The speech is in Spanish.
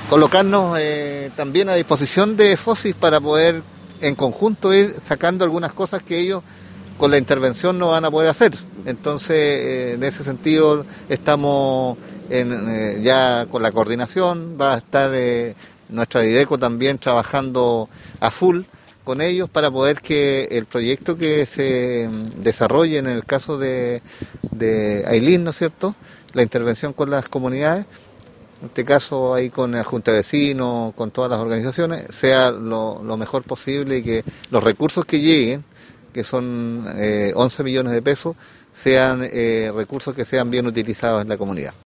colocarnos también a disposición de FOSIS para poder en conjunto ir sacando algunas cosas que ellos con la intervención no van a poder hacer. Entonces, en ese sentido, estamos ya con la coordinación, va a estar nuestra Dideco también trabajando a full con ellos para poder que el proyecto que se desarrolle en el caso de Ailín, ¿no es cierto?, la intervención con las comunidades, en este caso ahí con la Junta de Vecinos, con todas las organizaciones, sea lo mejor posible y que los recursos que lleguen, que son 11 millones de pesos, sean recursos que sean bien utilizados en la comunidad.